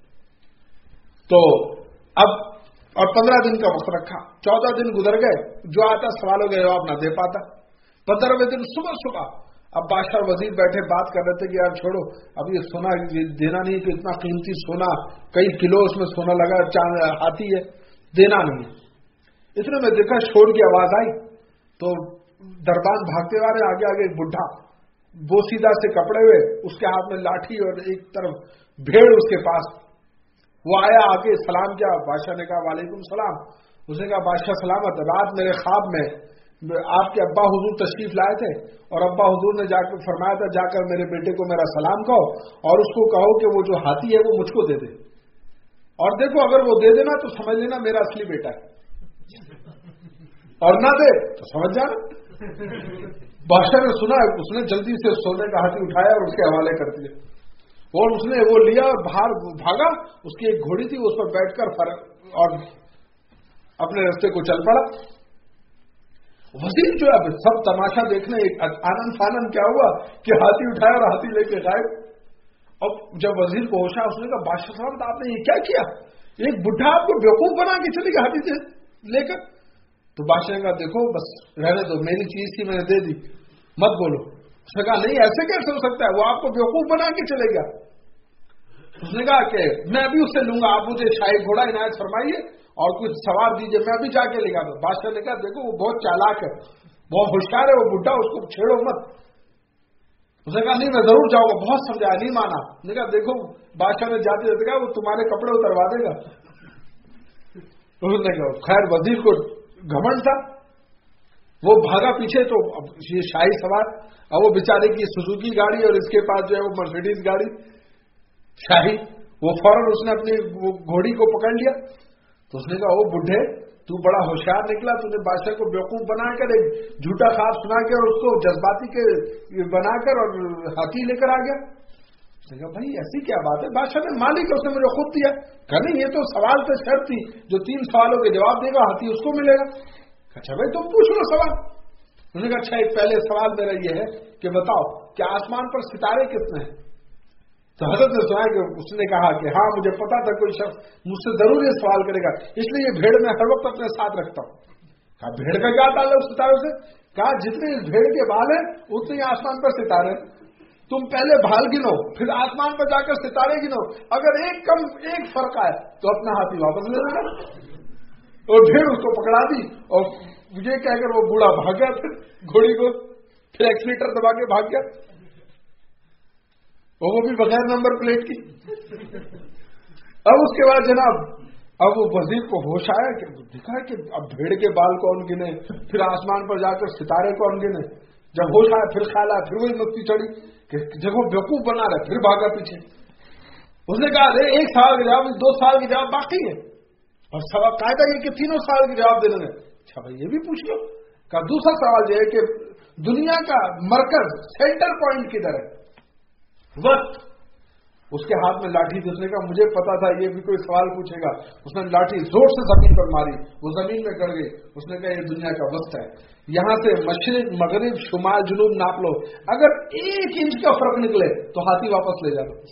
تو اب اور 15 دن کا وقت رکھا. 14 دن گزر گئے، جو آتا سوالوں کا جواب نہ دے پاتا. 15ویں دن صبح اب بادشاہ وزیر بیٹھے بات کر رہے تھے کہ یار چھوڑو اب یہ سونا دینا نہیں کہ اتنا قیمتی سونا کئی کلو اس میں سونا لگا ہاتھی ہے، دینا نہیں. اتنے میں دیکھا شور کی آواز آئی تو دربان بھاگتے آ رہے، آگے ایک بڈھا بوسیدہ سے کپڑے ہوئے، اس کے ہاتھ میں لاٹھی اور ایک طرف بھیڑ اس کے پاس. وہ آیا آگے سلام کیا. بادشاہ نے کہا وعلیکم السلام. اس نے کہا بادشاہ سلامت، رات میرے خواب میں آپ کے ابا حضور تشریف لائے تھے اور ابا حضور نے جا کر فرمایا تھا جا کر میرے بیٹے کو میرا سلام کہو اور اس کو کہو کہ وہ جو ہاتھی ہے وہ مجھ کو دے دے، اور دیکھو اگر وہ دے دینا تو سمجھ لینا میرا اصلی بیٹا ہے، اور نہ دے تو سمجھ جانا. بادشاہ نے سنا، اس نے جلدی سے سونے کا ہاتھی اٹھایا اور اس کے حوالے کر دیا، اور اس نے وہ لیا اور باہر بھاگا. اس کی ایک گھوڑی تھی، اس پر بیٹھ کر اور اپنے راستے کو چل پڑا. وزیر جو ہے سب تماشا دیکھنے، ایک آنند فانند کیا ہوا کہ ہاتھی اٹھایا اور ہاتھی لے کے غائب. اب جب وزیر کو ہوشا اس نے کہا بادشاہ صاحب آپ نے یہ کیا کیا؟ ایک بڈھا آپ کو بیوقوف بنا کے چلے گا ہاتھی سے لے کر. تو بادشاہ نے کہا دیکھو بس رہنے دو، میری چیز تھی میں نے دے دی، مت بولو. اس نے کہا نہیں ایسے کیسے ہو سکتا ہے، وہ آپ کو بیوقوف بنا کے چلے گا. اس نے کہا کہ میں ابھی اس سے لوں گا، آپ مجھے شاہی گھوڑا عنایت فرمائیے اور کچھ سوار دیجیے، میں ابھی جا کے لے گا. بادشاہ نے کہا دیکھو وہ بہت چالاک ہے، بہت ہوشیار ہے وہ بڈھا، اس کو چھیڑو مت. اس نے کہا نہیں میں ضرور جاؤں گا، بہت سمجھایا نہیں مانا. اس نے کہا دیکھو بادشاہ نے جاتے جاتے کہا وہ تمہارے کپڑے اتروا دے گا. انہوں نے کہا خیر وزیر کو گھمنڈ تھا، وہ بھاگا پیچھے. تو یہ شاہی سوار، اب وہ بیچارے کی سوزوکی گاڑی اور اس کے پاس جو ہے وہ مرسیڈیز گاڑی شاہی، وہ فوراً اس نے اپنی گھوڑی کو پکڑ لیا. تو اس نے کہا او بڈھے تو بڑا ہوشیار نکلا، تو نے بادشاہ کو بیوقوف بنا کر ایک جھوٹا خواب سنا کے اور اس کو جذباتی کے بنا کر اور ہاتھی لے کر آ گیا. اس نے کہا بھائی ایسی کیا بات ہے، بادشاہ نے مالک اس نے مجھے خود دیا. کہا نہیں یہ تو سوال پہ شرط تھی، جو 3 سوالوں کے جواب دے گا ہاتھی اس کو ملے گا. اچھا بھائی تم پوچھ لو سوال. انہوں نے کہا اچھا ایک پہلے سوال میرا یہ ہے کہ بتاؤ کہ آسمان پر ستارے کتنے ہیں؟ تو حضرت نے سنا کہ اس نے کہا کہ ہاں مجھے پتا تھا کوئی شخص مجھ سے ضرور یہ سوال کرے گا، اس لیے یہ بھیڑ میں ہر وقت اپنے ساتھ رکھتا ہوں. کہا بھیڑ کا کیا تعلق ستاروں سے؟ کہا جتنے اس بھیڑ کے بال ہیں اتنے ہی آسمان پر ستارے. تم پہلے بال گنو پھر آسمان پر جا کر ستارے گنو، اگر ایک فرق آئے تو اپنا ہاتھی واپس لے لینا. اور بھیڑ اس کو پکڑا دی اور یہ کہہ کر وہ بوڑھا بھاگ گیا، پھر گھوڑی کو پھر ایکسیلیٹر دبا کے بھاگ گیا، وہ بھی بغیر نمبر پلیٹ کی. اب اس کے بعد جناب اب وہ وزیر کو ہوش آیا کہ دیکھا کہ اب بھیڑ کے بال کون گنے، پھر آسمان پر جا کر ستارے کون گنے. جب ہوش آیا پھر خیال آیا، پھر وہی مستی چڑھی کہ دیکھو بیوقوف بنا رہے، پھر بھاگا پیچھے. اس نے کہا ارے 1 سال کے جواب 2 سال کے جواب باقی ہے، اور سوال قاعدہ یہ کہ 3 سال کے جواب دینے میں. اچھا بھائی یہ بھی پوچھ لو. کہا دوسرا سوال یہ ہے کہ دنیا کا مرکز سینٹر پوائنٹ کدھر ہے؟ وقت. اس کے ہاتھ میں لاٹھی تھی. اس نے کہا مجھے پتا تھا یہ بھی کوئی سوال پوچھے گا. اس نے لاٹھی زور سے زمین پر ماری، وہ زمین میں گڑ گئی. اس نے کہا یہ دنیا کا وسط ہے، یہاں سے مشرق مغرب شمال جنوب ناپ لو، اگر 1 انچ کا فرق نکلے تو ہاتھی واپس لے جانا.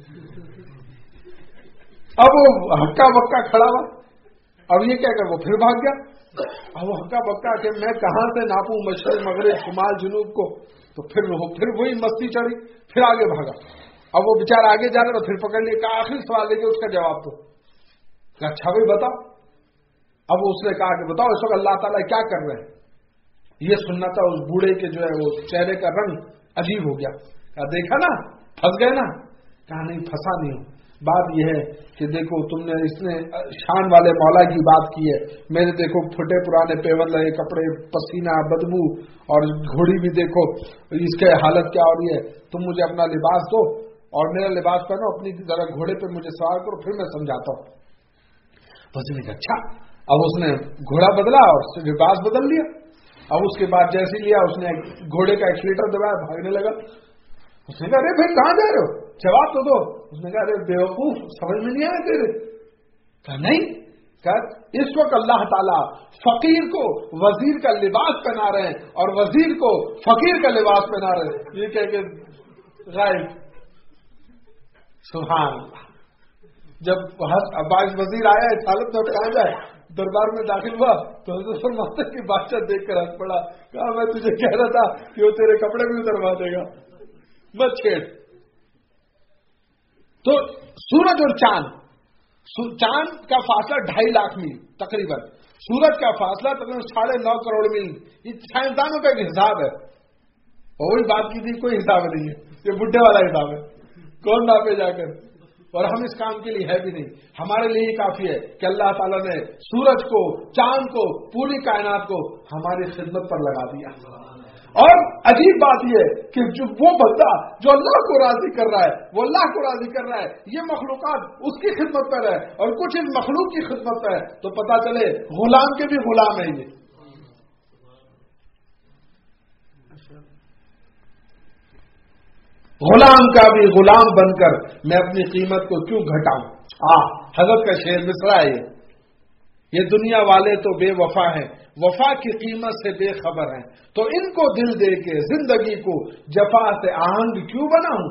اب وہ ہکا بکا کھڑا ہوا، اب یہ کیا کر وہ پھر بھاگ گیا. اب وہ ہکا بکا کہ میں کہاں سے ناپوں مشرق مغرب شمال جنوب کو. تو پھر وہی مستی چڑھی، پھر آگے بھاگا. اب وہ بیچارہ آگے جا رہا تو پھر پکڑ لیا. کہا آخری سوال لے کے اس کا جواب تو. کہا اچھا بھائی بتاؤ. اب اس نے کہا کہ بتاؤ اس وقت اللہ تعالیٰ کیا کر رہے ہیں. یہ سننا تھا اس بوڑھے کے جو ہے وہ چہرے کا رنگ عجیب ہو گیا. کہا دیکھا نا پھنس گئے نا. کہا نہیں پھنسا نہیں ہوں، بات یہ ہے کہ دیکھو تم نے اس نے شان والے مولا کی بات کی ہے، میرے دیکھو پھٹے پرانے پیون لگے کپڑے، پسینہ بدبو، اور گھوڑی بھی دیکھو اس کے حالت کیا ہو رہی ہے. تم مجھے اپنا لباس دو اور میرا لباس پہنو، اپنی ذرا گھوڑے پہ مجھے سوار کرو، پھر میں سمجھاتا ہوں. بس نے کہا اچھا. اب اس نے گھوڑا بدلا اور لباس بدل لیا. اب اس کے بعد جیسے لیا اس نے گھوڑے کا ایکسیلیٹر دبایا، بھاگنے لگا. اس نے کہا ارے بھائی کہاں جا رہے ہو، جواب تو دو. اس نے کہا ارے بیوقوف سمجھ میں نہیں آیا تیرے. کہا نہیں. کہا اس وقت اللہ تعالیٰ فقیر کو وزیر کا لباس پہنا رہے ہیں اور وزیر کو فقیر کا لباس پہنا رہے ہیں. یہ کہہ کے غائب. سبحان اللہ. جب عباس وزیر آیا اس حالت میں کہاں جائے، دربار میں داخل ہوا تو حضرت فرماتے کہ بادشاہ دیکھ کر ہنس پڑا. کہا میں تجھے کہہ رہا تھا کہ وہ تیرے کپڑے بھی اتروا دے گا، مت چھیڑ. تو سورج اور چاند کا فاصلہ 2.5 لاکھ میل تقریباً، سورج کا فاصلہ تقریباً 9.5 کروڑ میل. یہ سائنسدانوں کا ایک حساب ہے، اور وہی بات کی تھی کوئی حساب نہیں ہے، یہ بڈھے والا حساب ہے، کون ناپے جا کر. اور ہم اس کام کے لیے ہے بھی نہیں. ہمارے لیے یہ کافی ہے کہ اللہ تعالیٰ نے سورج کو، چاند کو، پوری کائنات کو ہماری خدمت پر لگا دیا. اور عجیب بات یہ کہ جو وہ بندہ جو اللہ کو راضی کر رہا ہے، وہ اللہ کو راضی کر رہا ہے، یہ مخلوقات اس کی خدمت پر ہے اور کچھ اس مخلوق کی خدمت پر ہے، تو پتا چلے غلام کے بھی غلام ہیں. یہ غلام کا بھی غلام بن کر میں اپنی قیمت کو کیوں گھٹاؤں. حضرت کا شعر مصرع ہے یہ دنیا والے تو بے وفا ہیں، وفا کی قیمت سے بے خبر ہیں، تو ان کو دل دے کے زندگی کو جفا سے آہنگ کیوں بناؤں.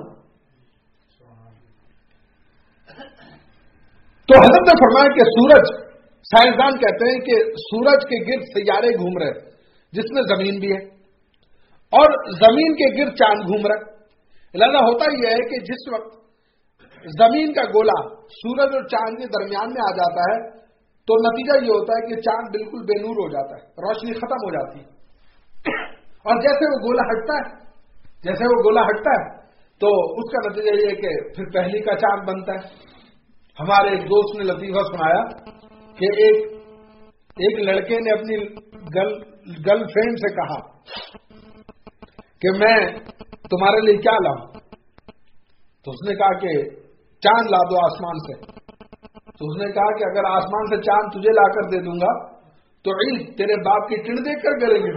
تو حضرت نے فرمایا کہ سورج، سائنسدان کہتے ہیں کہ سورج کے گرد سیارے گھوم رہے جس میں زمین بھی ہے، اور زمین کے گرد چاند گھوم رہا ہے. لہذا ہوتا یہ ہے کہ جس وقت زمین کا گولا سورج اور چاند کے درمیان میں آ جاتا ہے تو نتیجہ یہ ہوتا ہے کہ چاند بالکل بے نور ہو جاتا ہے، روشنی ختم ہو جاتی ہے، اور جیسے وہ گولا ہٹتا ہے जैसे वो गोला हटता है तो उसका नतीजा ये कि फिर पहली का चांद बनता है। हमारे एक दोस्त ने लतीफा सुनाया कि एक लड़के ने अपनी गर्लफ्रेंड से कहा कि मैं तुम्हारे लिए क्या लाऊं, तो उसने कहा कि चांद ला दो आसमान से। तो उसने कहा कि अगर आसमान से चांद तुझे लाकर दे दूंगा तो ईद तेरे बाप की टिण देखकर करेंगे।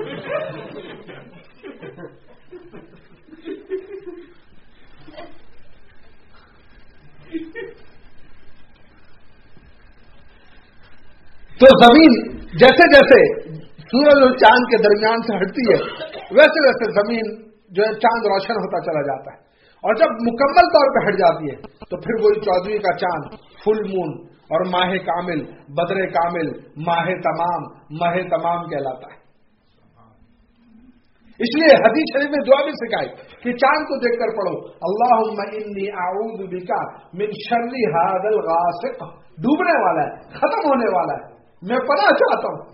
तो जमीन जैसे जैसे सूरज और चांद के दरमियान से हटती है वैसे वैसे जमीन जो है चांद रोशन होता चला जाता है, और जब मुकम्मल तौर पर हट जाती है तो फिर वही 14वीं का चांद, फुल मून और माह कामिल, बदरे कामिल, माह तमाम कहलाता है। इसलिए हदीस शरीफ में दुआ भी सिखाई कि चांद को देखकर पढ़ो, अल्लाहुम्मा इन्नी आऊज़ु बिका मिन शर्रि हाज़ल गासिक, डूबने वाला है, खत्म होने वाला है, मैं पनाह चाहता हूं।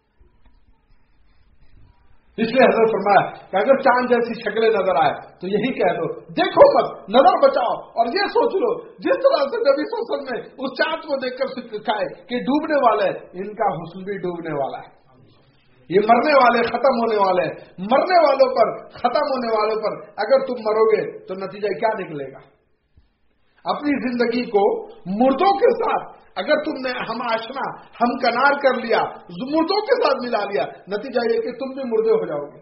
इसलिए हजरत फरमाया कि अगर चांद जैसी शक्लें नजर आए तो यही कह दो, देखो मत, नजर बचाओ, और ये सोच लो जिस तरह से नबी सल्लल्लाहु अलैहि वसल्लम ने उस चांद को देखकर सिखाए कि डूबने वाले, इनका हुस्न भी डूबने वाला है, ये मरने वाले, खत्म होने वाले, मरने वालों पर, खत्म होने वालों पर अगर तुम मरोगे तो नतीजा क्या निकलेगा? अपनी जिंदगी को मुर्दों के साथ अगर तुमने हम आशना, हम कनार कर लिया, मुर्दों के साथ मिला लिया, नतीजा ये कि तुम भी मुर्दे हो जाओगे।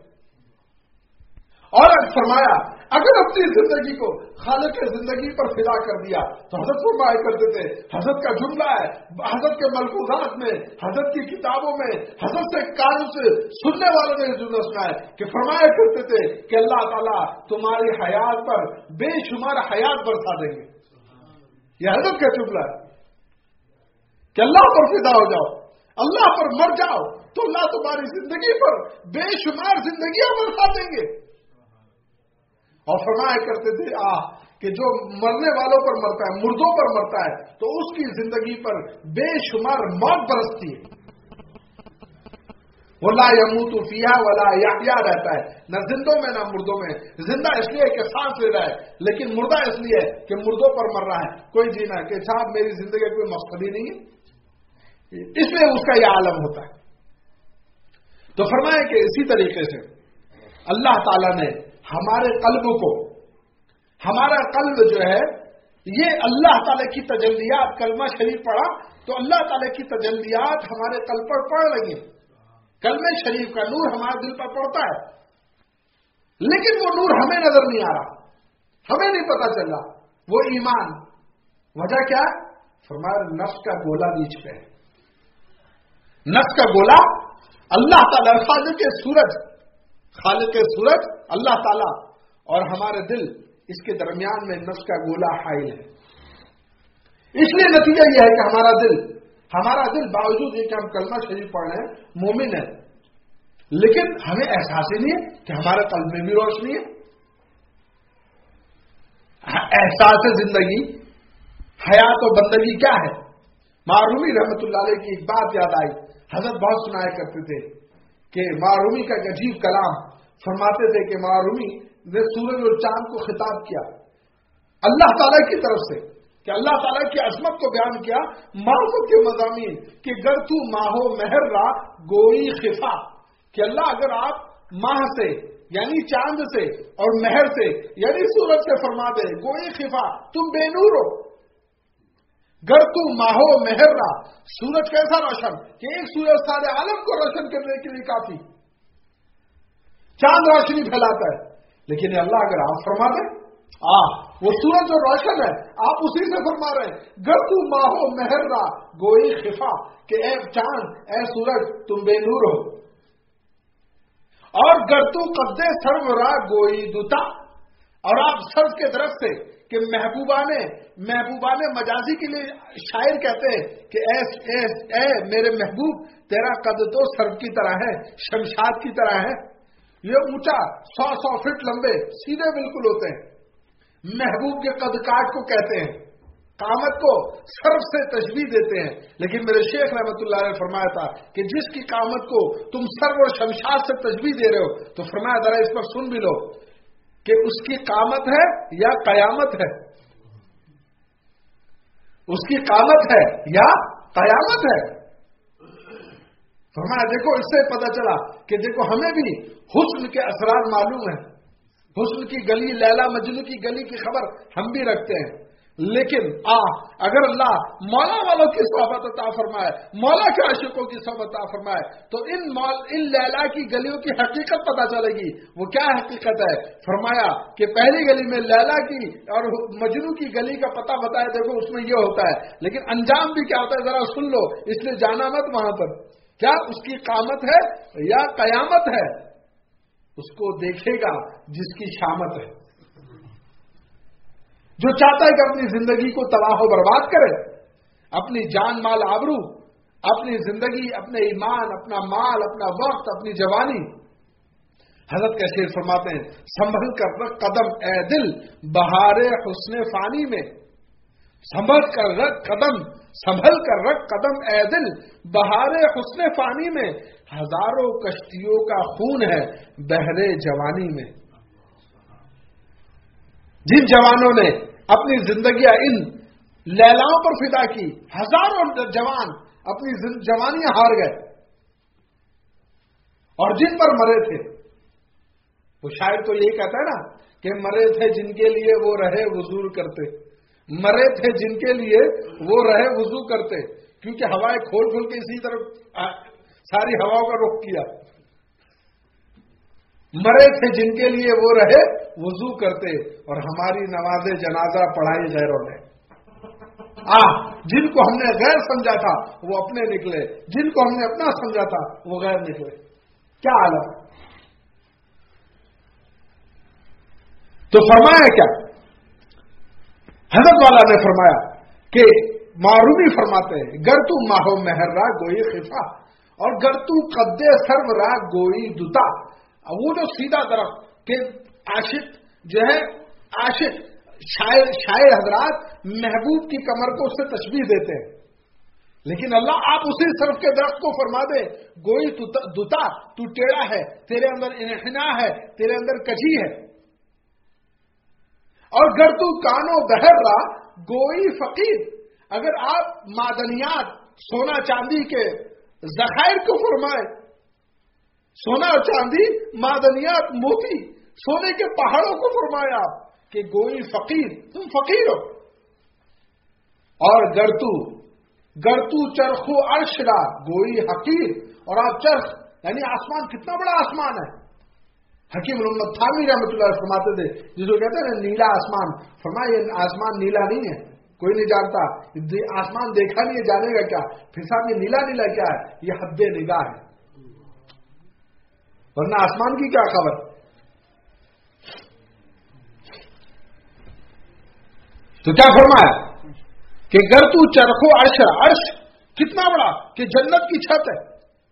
और फरमाया अगर अपनी जिंदगी को खालिक की जिंदगी पर फिदा कर दिया तो हजरत फरमाया करते थे, हजरत का जुमला है, हजरत के मलफूजात में, हजरत की किताबों में, हजरत से कान से सुनने वालों ने जुमला सुना है कि फरमाया करते थे कि अल्लाह ताला तुम्हारी हयात पर बेशुमार हयात बरसा देंगे। यह हजरत का जुमला है कि अल्लाह पर फिदा हो जाओ, अल्लाह पर मर जाओ तो अल्लाह तुम्हारी जिंदगी पर बेशुमार जिंदगियां बरसा देंगे। और फरमाया करते थे कि जो मरने वालों पर मरता है, मुर्दों पर मरता है, तो उसकी जिंदगी पर बेशुमार मौत बरसती है। वो ला यमूतु फीहा वला यहया रहता है, न जिंदों में न मुर्दों में। जिंदा इसलिए कि सांस ले रहा है, लेकिन मुर्दा इसलिए कि मुर्दों पर मर रहा है। कोई जीना कि साहब मेरी जिंदगी का कोई मकसद ही नहीं है, इसलिए उसका यह आलम होता है। तो फरमाया कि इसी तरीके से अल्लाह ताला ने हमारे कल्ब को, हमारा कल्ब जो है ये अल्लाह ताला की तजल्लियात, कलमा शरीफ पढ़ा तो अल्लाह ताला की तजल्लियात हमारे कल्ब पर पड़ लगी। कलमे शरीफ का नूर हमारे दिल पर पड़ता है, लेकिन वो नूर हमें नजर नहीं आ रहा, हमें नहीं पता चल रहा वो ईमान। वजह क्या है? फरमाया नफ्स का गोला बीच पे है। नफ्स का गोला अल्लाह ताला, खालिक के सूरज अल्लाह ताला और हमारे दिल, इसके दरमियान में नफ्स का गोला हाइल है। इसलिए नतीजा यह है कि हमारा दिल बावजूद ये कि हम कलमा शरीफ पढ़ रहे हैं, मोमिन है, लेकिन हमें एहसास ही नहीं है कि हमारे कल्ब में भी रोशनी है। एहसास जिंदगी, हयात और बंदगी क्या है? मारूमी रहमतुल्लाह अलैह की एक बात याद आई। हजरत बहुत सुनाया करते थे कि मारूमी का एक अजीब कलाम फरमाते थे कि मारूमी ने सूरज और चांद को खिताब किया अल्लाह ताला की तरफ से, कि अल्लाह ताला की अजमत को बयान किया, मार्फत के मज़ामीन कि गर तू माहो मेहर रा गोई खिफा, कि अल्लाह अगर आप माह से यानी चांद से और मेहर से यानी सूरज से फरमा दे गोई खिफा, तुम बेनूर हो। गर तू माहो मेहरा, सूरज कैसा रोशन कि एक सूरज सारे आलम को रोशन करने के लिए काफी, चांद रोशनी फैलाता है, लेकिन अल्लाह अगर आप फरमा दे, वो सूरज जो रोशन है आप उसी से फरमा रहे हैं। गर तू माहो मेहरा गोई खिफा, कि ए चांद, ए सूरज तुम बेनूर हो। और गर तू कद्दे सर्वरा गोई दुता, और आप सर्व के तरफ से कि महबूबाने मजाजी के लिए शायर कहते हैं कि ए मेरे महबूब, तेरा कद तो सर्व की तरह है, शमशाद की तरह है, ये ऊंचा 100 फीट लंबे सीधे बिल्कुल होते हैं। महबूब के कद काट को कहते हैं, कामत को सर्व से तशबीह देते हैं। लेकिन मेरे शेख रहमतुल्लाह ने फरमाया था कि जिसकी कामत को तुम सर्व और शमशाद से तशबीह दे रहे हो, तो फरमाया जरा इस पर सुन भी लो کہ اس کی قامت ہے یا قیامت ہے؟ اس کی قامت ہے یا قیامت ہے؟ فرمایا دیکھو اس سے پتہ چلا کہ دیکھو ہمیں بھی حسن کے اسرار معلوم ہیں، حسن کی گلی، لیلا مجنو کی گلی کی خبر ہم بھی رکھتے ہیں، لیکن اگر اللہ مولا والوں کی صحبت عطا فرمائے، مولا کے عاشقوں کی صحبت عطا فرمائے تو ان لیلا کی گلیوں کی حقیقت پتہ چلے گی۔ وہ کیا حقیقت ہے؟ فرمایا کہ پہلی گلی میں لیلا کی اور مجنو کی گلی کا پتہ بتایا، دیکھو اس میں یہ ہوتا ہے، لیکن انجام بھی کیا ہوتا ہے ذرا سن لو، اس لیے جانا مت وہاں پر۔ کیا اس کی قامت ہے یا قیامت ہے؟ اس کو دیکھے گا جس کی شامت ہے، جو چاہتا ہے کہ اپنی زندگی کو تباہ و برباد کرے، اپنی جان مال آبرو، اپنی زندگی، اپنے ایمان، اپنا مال، اپنا وقت، اپنی جوانی۔ حضرت کا شعر فرماتے ہیں سنبھل کر رکھ قدم اے دل بہار حسن فانی میں، سنبھل کر رکھ قدم، سنبھل کر رکھ قدم اے دل بہار حسن فانی میں، ہزاروں کشتیوں کا خون ہے بحر جوانی میں۔ جن جوانوں نے اپنی زندگیاں ان لیلاؤں پر فدا کی، ہزاروں جوان اپنی جوانیاں ہار گئے، اور جن پر مرے تھے، وہ شاعر تو یہی کہتا ہے نا کہ مرے تھے جن کے لیے وہ رہے وضو کرتے، مرے تھے جن کے لیے وہ رہے وضو کرتے، کیونکہ ہوائیں کھول کھول کے اسی طرف ساری ہواؤں کا رخ کیا۔ مرے تھے جن کے لیے وہ رہے وضو کرتے، اور ہماری نماز جنازہ پڑھائی غیروں نے۔ جن کو ہم نے غیر سمجھا تھا وہ اپنے نکلے، جن کو ہم نے اپنا سمجھا تھا وہ غیر نکلے۔ کیا حالت؟ تو فرمایا کیا؟ حضرت والا نے فرمایا کہ معرومی فرماتے ہیں گر تو ماہو مہر را گوئی خفا، اور گر تو قد سرو را گوئی دتا۔ وہ جو سیدھا درخت کہ عاشق جو ہے، عاشق شاعر حضرات محبوب کی کمر کو اس سے تشبیہ دیتے ہیں، لیکن اللہ آپ اسی سرف کے درخت کو فرما دے گوئی دتا، تو ٹیڑھا ہے، تیرے اندر انحنا ہے، تیرے اندر کجی ہے۔ اور گر تو کانو بہر را گوئی فقیر، اگر آپ معدنیات سونا چاندی کے ذخائر کو فرمائے، سونا اور چاندی، معدنیات، موتی، سونے کے پہاڑوں کو فرمایا آپ کہ گوئی فقیر، تم فقیر ہو۔ اور گرتو چرخو عرش را گوئی حقیر، اور آپ چرخ یعنی آسمان، کتنا بڑا آسمان ہے۔ حکیم محمد تھانوی رحمۃ اللہ فرماتے تھے جس کو کہتے ہیں نیلا آسمان، فرمایا یہ آسمان نیلا نہیں ہے، کوئی نہیں جانتا، آسمان دیکھا نہیں ہے، جانے گا کیا؟ پھر صاحب یہ نیلا نیلا کیا ہے؟ یہ حد نگاہ ہے، ورنہ آسمان کی کیا خبر؟ تو کیا فرمایا کہ گر تو چرخو عرش، عرش کتنا بڑا کہ جنت کی چھت ہے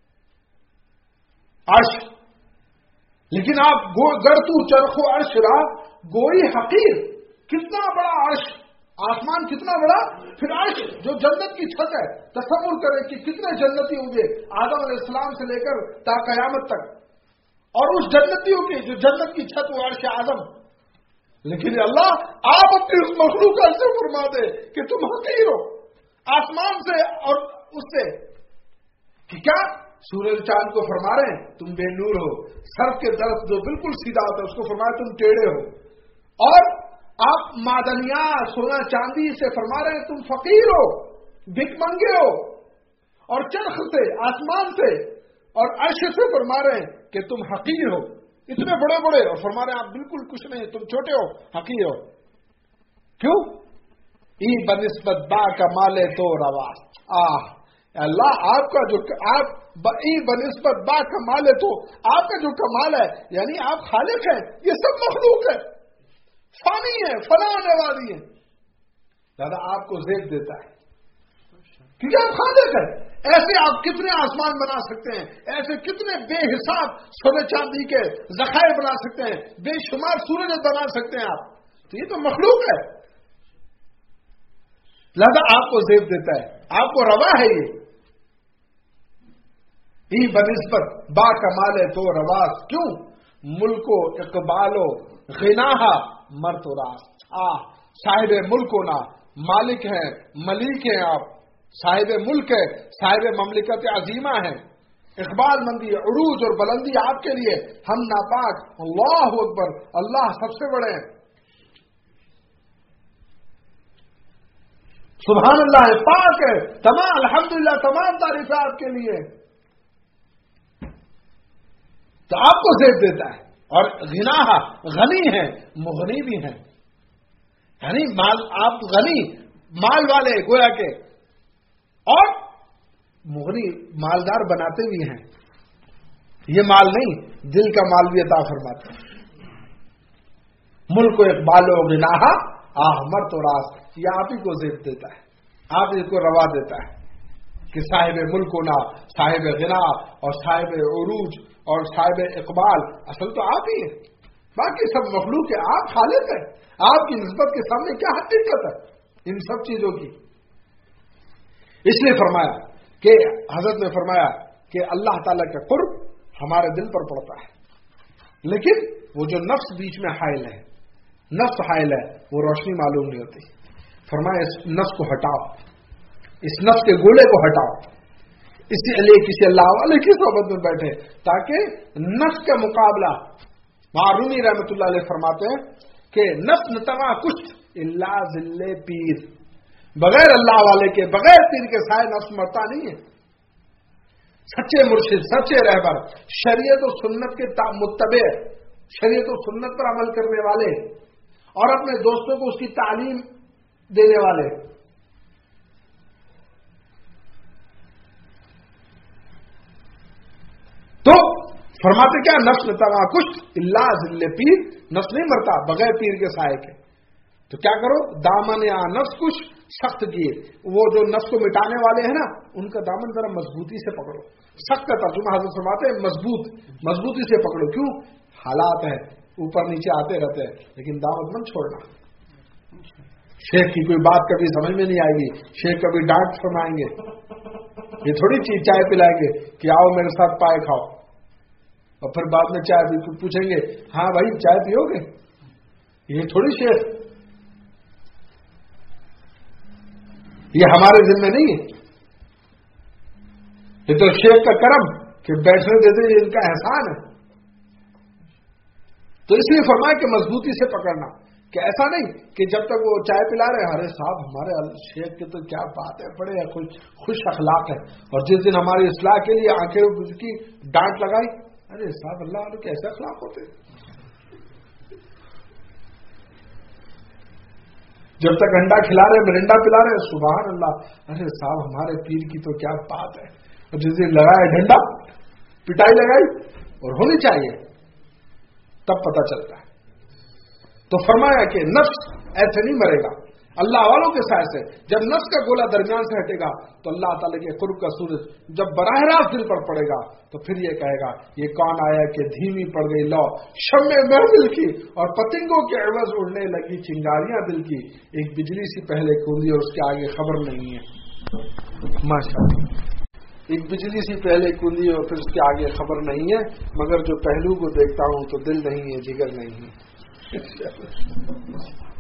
عرش، لیکن آپ گر تو چرخو عرش را گوئی حقیر، کتنا بڑا عرش، آسمان کتنا بڑا، پھر عرش جو جنت کی چھت ہے۔ تصور کریں کہ کتنے جنتی ہوں گے آدم علیہ السلام سے لے کر تا قیامت تک، اور اس جنتیوں کی جو جنت کی چھت وہ عرش اعظم، لیکن اللہ آپ اپنی اس مخلوق سے فرما دے کہ تم حقیر ہو آسمان سے اور اس سے، کہ کیا سورج چاند کو فرما رہے ہیں تم بے نور ہو، سر کے درخت جو بالکل سیدھا ہوتا ہے اس کو فرمایا تم ٹیڑھے ہو، اور آپ معدنیات سونا چاندی سے فرما رہے ہیں تم فقیر ہو، بھک منگے ہو، اور چرخ سے، آسمان سے اور عرش سے فرما رہے ہیں کہ تم حقیر ہو، اتنے بڑے بڑے، اور فرما رہے ہیں آپ بالکل کچھ نہیں، تم چھوٹے ہو، حقیر ہو۔ کیوں؟ ای بنسبت با کمال تو روا، اللہ آپ کا جو آپ ای بنسبت با کمال تو، آپ کا جو کمال ہے یعنی آپ خالق ہیں، یہ سب مخلوق ہے، فانی ہے، فنا آنے والی ہے، دادا آپ کو زیب دیتا ہے کیونکہ آپ خالق ہیں۔ ایسے آپ کتنے آسمان بنا سکتے ہیں، ایسے کتنے بے حساب سونے چاندی کے ذخائر بنا سکتے ہیں، بے شمار سورج بنا سکتے ہیں آپ، تو یہ تو مخلوق ہے، لہذا آپ کو زیب دیتا ہے، آپ کو روا ہے یہ بنسبت با کمال ہے تو رواس، کیوں؟ ملک و اقبال و غناہا مرت و راس. صاحب ملک ہونا، مالک ہیں، ملیک ہیں آپ، صاحب ملک ہے، صاحب مملکت عظیمہ ہیں، اقبال مندی، عروج اور بلندی آپ کے لیے. ہم ناپاک، اللہ اکبر، اللہ سب سے بڑے ہیں. سبحان اللہ ہے، پاک ہے، تمام الحمدللہ تمام تعریفیں آپ کے لیے. تو آپ کو زیب دیتا ہے. اور غناہا غنی ہیں، مغنی بھی ہیں، یعنی مال، آپ غنی مال والے گویا کے، اور مغنی مالدار بناتے بھی ہیں. یہ مال نہیں، دل کا مال بھی عطا فرماتے ہیں. ملک و اقبال و غناہا مرت و راس، یہ آپ ہی کو زیب دیتا ہے، آپ ہی کو روا دیتا ہے کہ صاحب ملک ہونا، صاحب غنا اور صاحب عروج اور صاحب اقبال اصل تو آپ ہی ہیں. باقی سب مخلوق ہے، آپ خالق ہیں. آپ کی نسبت کے سامنے کیا حقیقت ہے ان سب چیزوں کی. اس لیے فرمایا کہ حضرت نے فرمایا کہ اللہ تعالیٰ کا قرب ہمارے دل پر پڑتا ہے، لیکن وہ جو نفس بیچ میں حائل ہے، نفس حائل ہے، وہ روشنی معلوم نہیں ہوتی. فرمایا اس نفس کو ہٹاؤ، اس نفس کے گولے کو ہٹاؤ. اسی لیے کسی اللہ والے کی صحبت میں بیٹھے تاکہ نفس کا مقابلہ. معرومی رحمۃ اللہ علیہ فرماتے ہیں کہ نفس نتوا کشت الا ذل پیر، بغیر اللہ والے کے، بغیر پیر کے سائے نفس مرتا نہیں ہے. سچے مرشد، سچے رہبر، شریعت و سنت کے متبع، شریعت و سنت پر عمل کرنے والے اور اپنے دوستوں کو اس کی تعلیم دینے والے. تو فرماتے کیا؟ نفس نتوا کشت الا ذل پیر، نفس نہیں مرتا بغیر پیر کے سائے کے. تو کیا کرو؟ دامن یا نفس کش سخت کیے. وہ جو نفس کو مٹانے والے ہیں نا، ان کا دامن ذرا مضبوطی سے پکڑو. سخت کا ترجمہ حضرت فرماتے ہیں مضبوطی سے پکڑو. کیوں؟ حالات ہیں، اوپر نیچے آتے رہتے ہیں، لیکن دامن مت چھوڑنا. شیخ کی کوئی بات کبھی سمجھ میں نہیں آئے گی، شیخ کبھی ڈانٹ فرمائیں گے. یہ تھوڑی چیز چائے پلائیں گے کہ آؤ میرے ساتھ پائے کھاؤ، اور پھر بعد میں چائے پوچھیں گے ہاں بھائی چائے پیو گے. یہ تھوڑی شیخ، یہ ہمارے ذمہ نہیں ہے. یہ تو شیخ کا کرم کہ بیٹھنے دیتے، یہ ان کا احسان ہے. تو اس لیے فرمایا کہ مضبوطی سے پکڑنا، کہ ایسا نہیں کہ جب تک وہ چائے پلا رہے ارے صاحب ہمارے شیخ کی تو کیا بات ہے، بڑے خوش اخلاق ہے، اور جس دن ہماری اصلاح کے لیے آنکھیں کی ڈانٹ لگائی، ارے صاحب اللہ والے کیسے اخلاق ہوتے. جب تک انڈا کھلا رہے، مرنڈا پلا رہے، سبحان اللہ، ارے صاحب ہمارے پیر کی تو کیا بات ہے. اور جس دن لگائے ڈنڈا، پٹائی لگائی، اور ہونی چاہیے، تب پتہ چلتا ہے. تو فرمایا کہ نفس ایسے نہیں مرے گا اللہ والوں کے سائے سے. جب نفس کا گولا درمیان سے ہٹے گا تو اللہ تعالیٰ کے قرب کا سورج جب براہ راست دل پر پڑے گا تو پھر یہ کہے گا یہ کون آیا کہ دھیمی پڑ گئی لو شمع محفل کی، اور پتنگوں کے عوض اڑنے لگی چنگاریاں دل کی. ایک بجلی سی پہلے کھولی اور اس کے آگے خبر نہیں ہے. ماشاءاللہ، ایک بجلی سی پہلے کھولی اور پھر اس کے آگے خبر نہیں ہے، مگر جو پہلو کو دیکھتا ہوں تو دل نہیں ہے، جگر نہیں ہے.